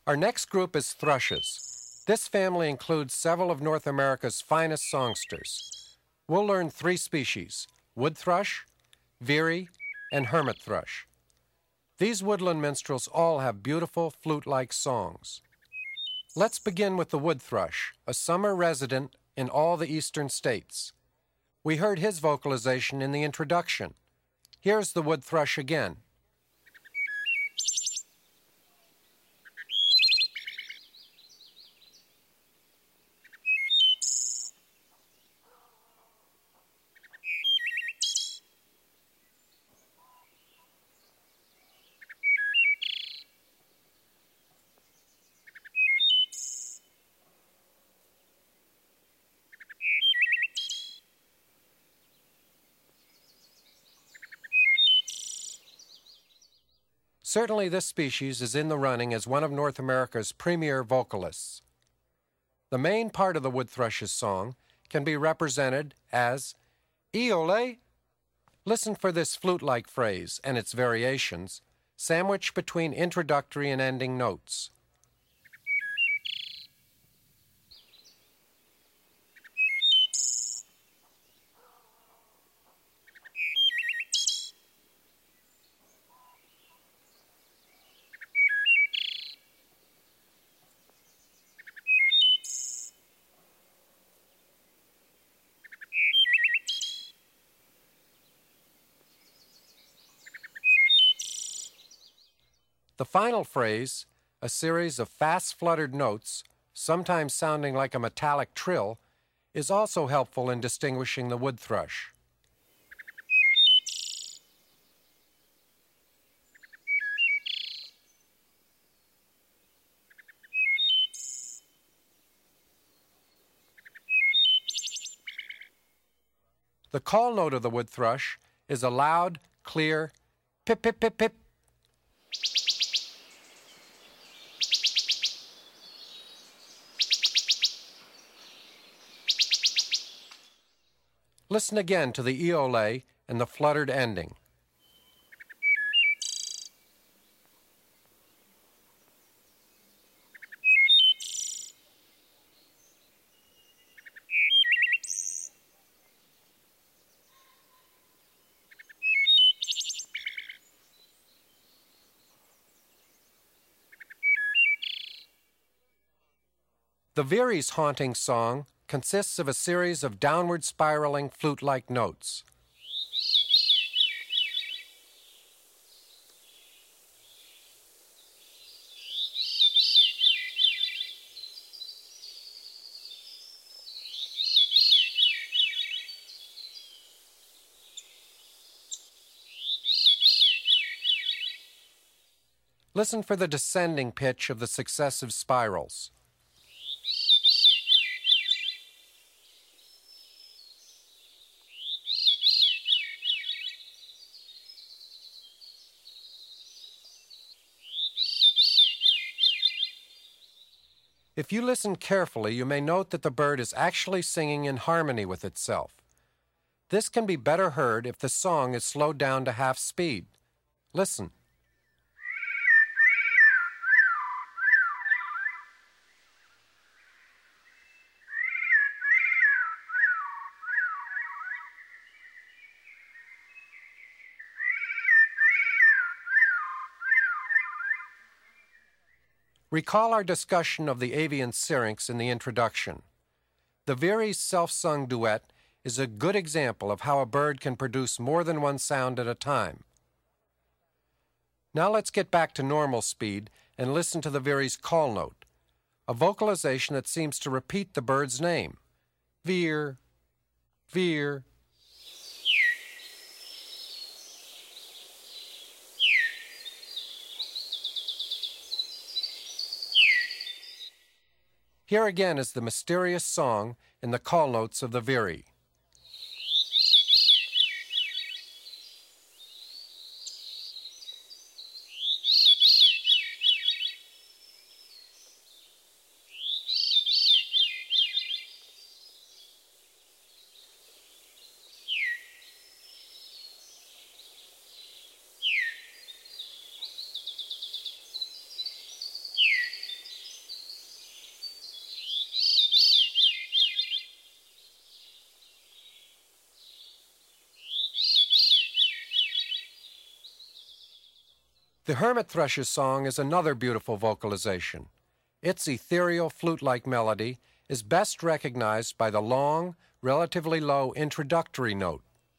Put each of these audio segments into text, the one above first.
Our next group is thrushes. This family includes several of North America's finest songsters. We'll learn 3 species: wood thrush, veery, and hermit thrush. These woodland minstrels all have beautiful flute-like songs. Let's begin with the wood thrush, a summer resident in all the eastern states. We heard his vocalization in the introduction. Here's the wood thrush again. Certainly this species is in the running as one of North America's premier vocalists. The main part of the wood thrush's song can be represented as "Eole." Listen for this flute-like phrase and its variations, sandwiched between introductory and ending notes. The final phrase, a series of fast fluttered notes, sometimes sounding like a metallic trill, is also helpful in distinguishing the wood thrush. The call note of the wood thrush is a loud, clear pip, pip, pip, pip. Listen again to the eole and the fluttered ending. The veery's haunting song consists of a series of downward spiraling flute-like notes. Listen for the descending pitch of the successive spirals. If you listen carefully, you may note that the bird is actually singing in harmony with itself. This can be better heard if the song is slowed down to half speed. Listen. Recall our discussion of the avian syrinx in the introduction. The veery's self-sung duet is a good example of how a bird can produce more than one sound at a time. Now let's get back to normal speed and listen to the veery's call note, a vocalization that seems to repeat the bird's name. Veer, veer. Here again is the mysterious song in the call notes of the veery. The hermit thrush's song is another beautiful vocalization. Its ethereal flute-like melody is best recognized by the long, relatively low introductory note.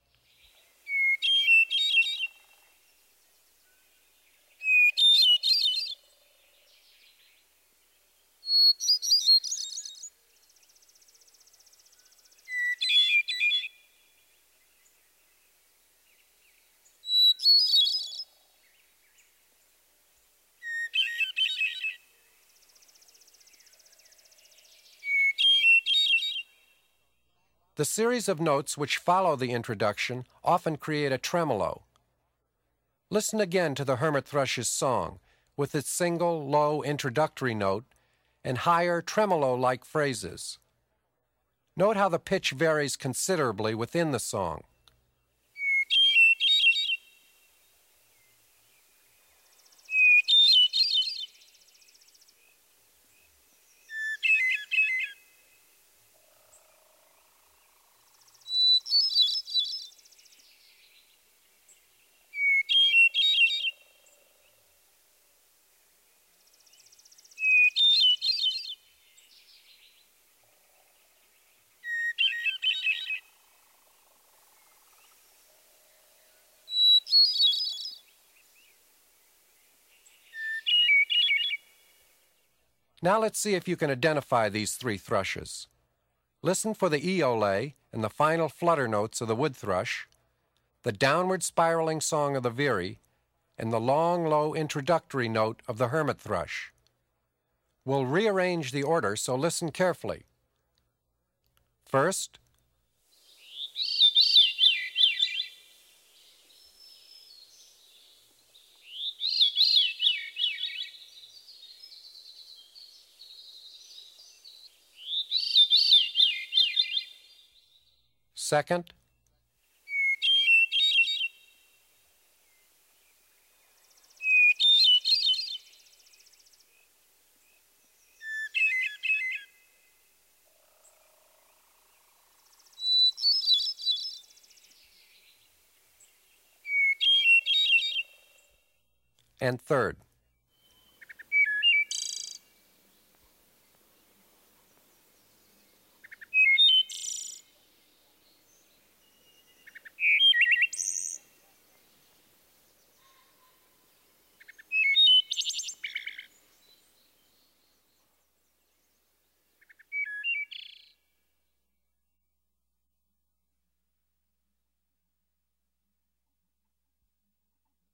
The series of notes which follow the introduction often create a tremolo. Listen again to the hermit thrush's song, with its single, low introductory note and higher tremolo-like phrases. Note how the pitch varies considerably within the song. Now let's see if you can identify these three thrushes. Listen for the Iole and the final flutter notes of the wood thrush, the downward spiraling song of the Veery, and the long, low introductory note of the hermit thrush. We'll rearrange the order, so listen carefully. First, second, and third.